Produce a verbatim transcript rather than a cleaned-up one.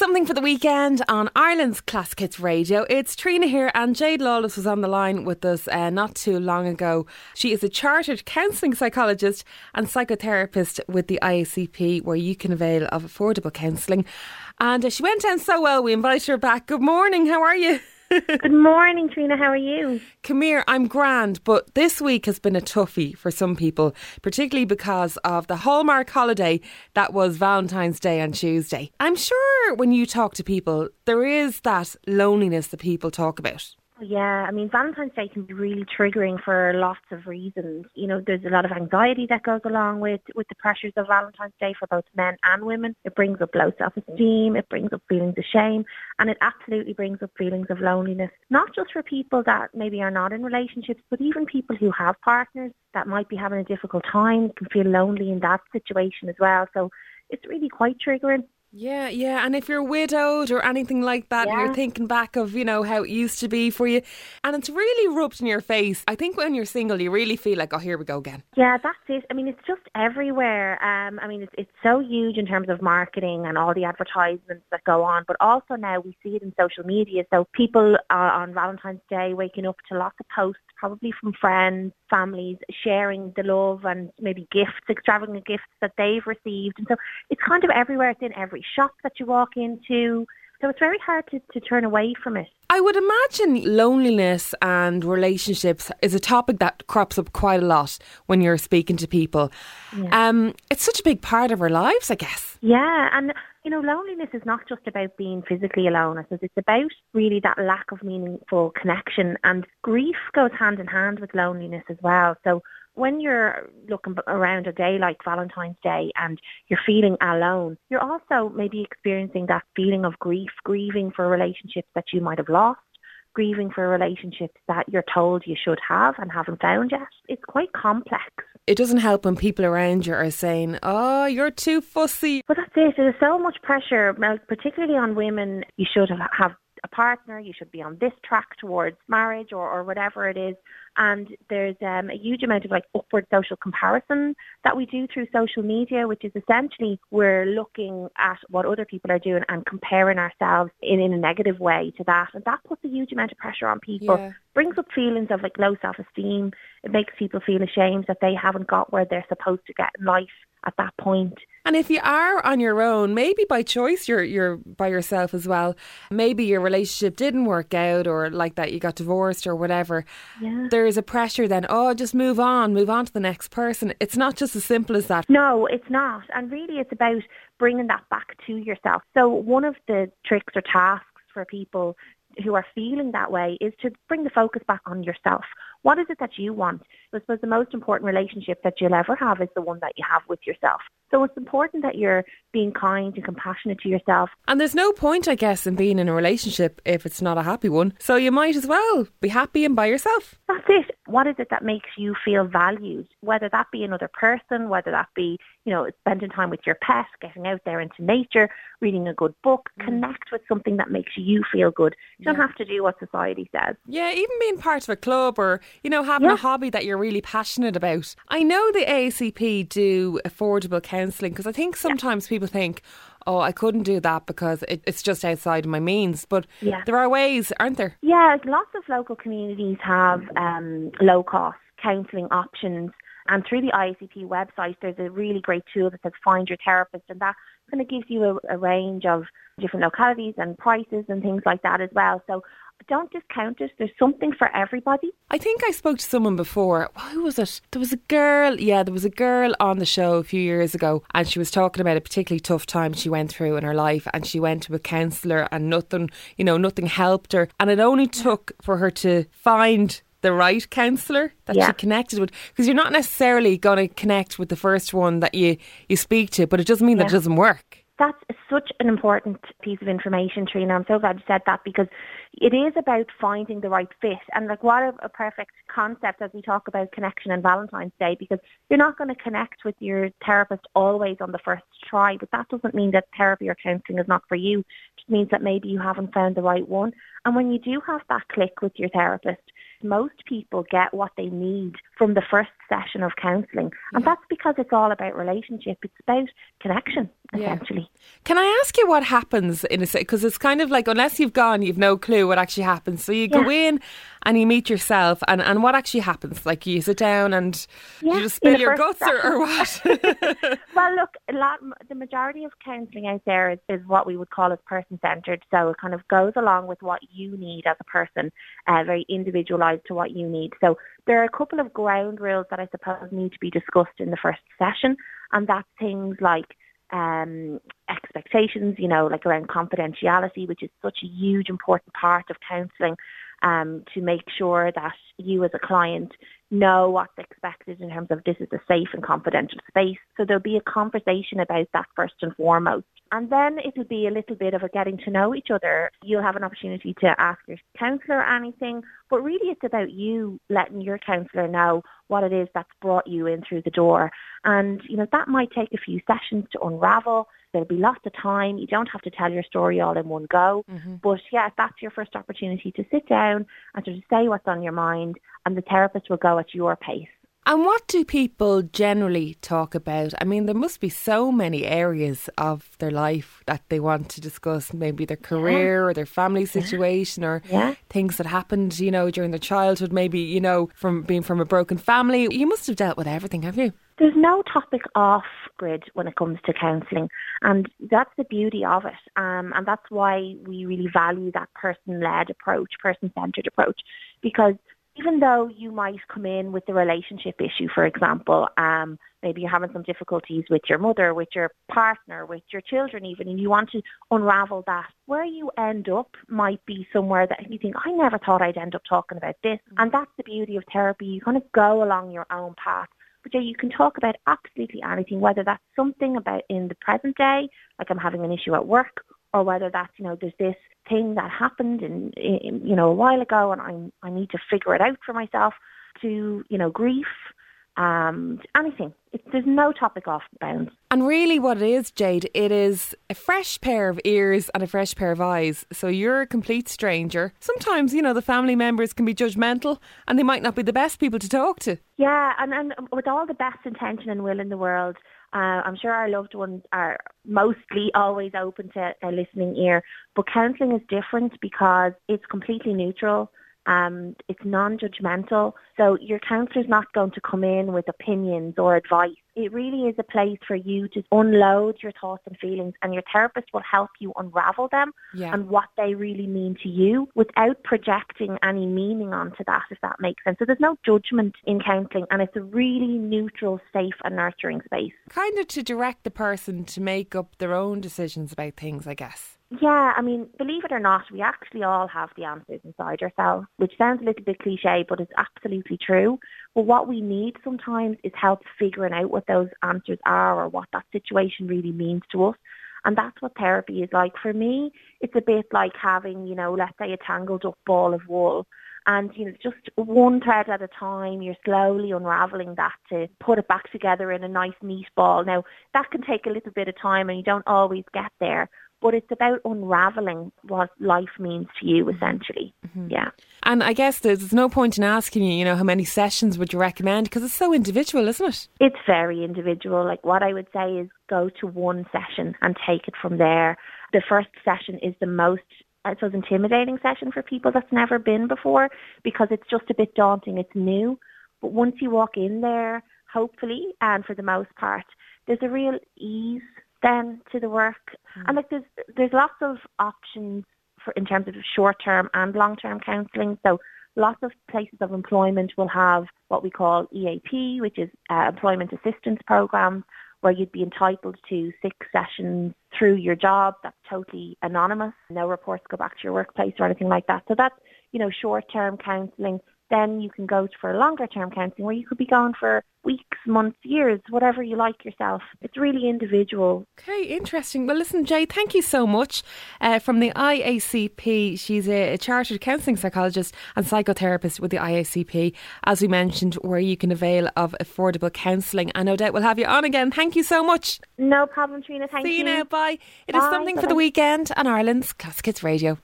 Something for the weekend on Ireland's Classic Hits Radio. It's Trina here, and Jade Lawless was on the line with us uh, not too long ago. She is a chartered counselling psychologist and psychotherapist with the I A C P, where you can avail of affordable counselling. And uh, she went down so well, we invited her back. Good morning, how are you? Good morning, Trina. How are you? Come here, I'm grand, but this week has been a toughie for some people, particularly because of the hallmark holiday that was Valentine's Day on Tuesday. I'm sure when you talk to people, there is that loneliness that people talk about. Yeah, I mean, Valentine's Day can be really triggering for lots of reasons. You know, there's a lot of anxiety that goes along with, with the pressures of Valentine's Day for both men and women. It brings up low self-esteem, it brings up feelings of shame, and it absolutely brings up feelings of loneliness. Not just for people that maybe are not in relationships, but even people who have partners that might be having a difficult time can feel lonely in that situation as well. So it's really quite triggering. Yeah, yeah. And if you're widowed or anything like that, Yeah. and you're thinking back of, you know, how it used to be for you, and it's really rubbed in your face. I think when you're single, you really feel like, oh, here we go again. Yeah, that's it. I mean, it's just everywhere. Um, I mean, it's, it's so huge in terms of marketing and all the advertisements that go on, but also now we see it in social media. So people are on Valentine's Day waking up to lots of posts, probably from friends, families, sharing the love and maybe gifts, extravagant gifts that they've received. And so it's kind of everywhere. It's in every shop that you walk into. So it's very hard to, to turn away from it. I would imagine loneliness and relationships is a topic that crops up quite a lot when you're speaking to people. Yeah. Um, it's such a big part of our lives, I guess. Yeah, and you know, loneliness is not just about being physically alone. I suppose it's about really that lack of meaningful connection, and grief goes hand in hand with loneliness as well. So when you're looking around a day like Valentine's Day and you're feeling alone, you're also maybe experiencing that feeling of grief, grieving for relationships that you might have lost, grieving for relationships that you're told you should have and haven't found yet. It's quite complex. It doesn't help when people around you are saying, oh, you're too fussy. But that's it. There's so much pressure, particularly on women. You should have a partner, you should be on this track towards marriage or, or whatever it is. And there's um, a huge amount of like upward social comparison that we do through social media, which is essentially we're looking at what other people are doing and comparing ourselves in, in a negative way to that. And that puts a huge amount of pressure on people. Yeah. Brings up feelings of like low self-esteem. It makes people feel ashamed that they haven't got where they're supposed to get in life at that point. And if you are on your own, maybe by choice you're you're by yourself as well, maybe your relationship didn't work out, or like that you got divorced or whatever, yeah. There's a pressure then, oh, just move on, move on to the next person. It's not just as simple as that. No, it's not. And really it's about bringing that back to yourself. So one of the tricks or tasks for people who are feeling that way is to bring the focus back on yourself. What is it that you want? I suppose the most important relationship that you'll ever have is the one that you have with yourself. So it's important that you're being kind and compassionate to yourself. And there's no point, I guess, in being in a relationship if it's not a happy one. So you might as well be happy and by yourself. That's it. What is it that makes you feel valued? Whether that be another person, whether that be, you know, spending time with your pet, getting out there into nature, reading a good book, mm. connect with something that makes you feel good. You don't yeah. have to do what society says. Yeah, even being part of a club or, you know, having yeah. a hobby that you're really passionate about. I know the A A C P do affordable counselling, because I think sometimes yeah. people think, oh, I couldn't do that because it, it's just outside my means. But yeah. there are ways, aren't there? Yeah, lots of local communities have um, low-cost counselling options. And through the I A C P website, there's a really great tool that says Find Your Therapist. And that kind of gives you a, a range of different localities and prices and things like that as well. So don't discount it. There's something for everybody. I think I spoke to someone before. Who was it? There was a girl. Yeah, there was a girl on the show a few years ago, and she was talking about a particularly tough time she went through in her life, and she went to a counsellor and nothing, you know, nothing helped her. And it only took for her to find the right counsellor that yeah. she connected with, because you're not necessarily going to connect with the first one that you, you speak to, but it doesn't mean yeah. that it doesn't work. That's such an important piece of information, Trina. I'm so glad you said that, because it is about finding the right fit. And like, what a, a perfect concept as we talk about connection and Valentine's Day, because you're not going to connect with your therapist always on the first try, but that doesn't mean that therapy or counselling is not for you. It just means that maybe you haven't found the right one. And when you do have that click with your therapist, most people get what they need from the first session of counselling. And yeah. that's because it's all about relationship. It's about connection. essentially. Yeah. Can I ask you what happens in a because it's kind of like unless you've gone, you've no clue what actually happens. So you Yeah. go in and you meet yourself, and, and what actually happens? Like you sit down and Yeah, you just in spill the your first guts, or, or what? Well, look, a lot, the majority of counselling out there is, is what we would call as person-centred. So it kind of goes along with what you need as a person, uh, very individualised to what you need. So there are a couple of ground rules that I suppose need to be discussed in the first session, and that's things like um, expectations, you know, like around confidentiality, which is such a huge, important part of counselling, um, to make sure that you as a client know what's expected in terms of this is a safe and confidential space. So there'll be a conversation about that first and foremost. And then it'll be a little bit of a getting to know each other. You'll have an opportunity to ask your counsellor anything, but really it's about you letting your counsellor know what it is that's brought you in through the door. And, you know, that might take a few sessions to unravel. There'll be lots of time. You don't have to tell your story all in one go. Mm-hmm. But yeah, that's your first opportunity to sit down and sort of say what's on your mind, and the therapist will go at your pace. And what do people generally talk about? I mean, there must be so many areas of their life that they want to discuss, maybe their career yeah. or their family situation yeah. or yeah. things that happened, you know, during their childhood, maybe, you know, from being from a broken family. You must have dealt with everything, have you? There's no topic off grid when it comes to counselling, and that's the beauty of it. Um, and that's why we really value that person-led approach, person-centred approach, because even though you might come in with the relationship issue, for example, um, maybe you're having some difficulties with your mother, with your partner, with your children even, and you want to unravel that, where you end up might be somewhere that you think, I never thought I'd end up talking about this. Mm-hmm. And that's the beauty of therapy. You kind of go along your own path. But yeah, you can talk about absolutely anything, whether that's something about in the present day, like I'm having an issue at work, or whether that's, you know, there's this thing that happened in, in you know, a while ago and I I need to figure it out for myself, to, you know, grief, um, anything. It, there's no topic off bounds. And really what it is, Jade, it is a fresh pair of ears and a fresh pair of eyes. So you're a complete stranger. Sometimes, you know, the family members can be judgmental and they might not be the best people to talk to. Yeah, and, and with all the best intention and will in the world, Uh, I'm sure our loved ones are mostly always open to a listening ear. But counselling is different because it's completely neutral. Um, it's non-judgmental. So your counsellor's not going to come in with opinions or advice. It really is a place for you to unload your thoughts and feelings, and your therapist will help you unravel them yeah. and what they really mean to you without projecting any meaning onto that, if that makes sense. So there's no judgment in counselling, and it's a really neutral, safe and nurturing space. Kind of to direct the person to make up their own decisions about things, I guess. Yeah, I mean, believe it or not, we actually all have the answers inside ourselves, which sounds a little bit cliche, but it's absolutely true. But what we need sometimes is help figuring out what those answers are or what that situation really means to us. And that's what therapy is like. For me, it's a bit like having, you know, let's say a tangled up ball of wool. And, you know, just one thread at a time, you're slowly unravelling that to put it back together in a nice, neat ball. Now, that can take a little bit of time and you don't always get there. But it's about unravelling what life means to you, essentially. Mm-hmm. Yeah. And I guess there's no point in asking you, you know, how many sessions would you recommend? Because it's so individual, isn't it? It's very individual. Like, what I would say is go to one session and take it from there. The first session is the most, I suppose, intimidating session for people that's never been before, because it's just a bit daunting. It's new. But once you walk in there, hopefully, and for the most part, there's a real ease then to the work. Mm. And like there's there's lots of options for in terms of short-term and long-term counselling. So lots of places of employment will have what we call E A P, which is uh, employment assistance programs, where you'd be entitled to six sessions through your job. That's totally anonymous. No reports go back to your workplace or anything like that. So that's, you know, short-term counselling. Then you can go for longer-term counselling, where you could be gone for weeks, months, years, whatever you like yourself. It's really individual. Okay, interesting. Well, listen, Jay, thank you so much. Uh, from the I A C P, she's a, a chartered counselling psychologist and psychotherapist with the I A C P, as we mentioned, where you can avail of affordable counselling. And no doubt we'll have you on again. Thank you so much. No problem, Trina. Thank you. See you now. Bye. It Bye. is Something Bye-bye. for the Weekend on Ireland's Classic Hits Radio.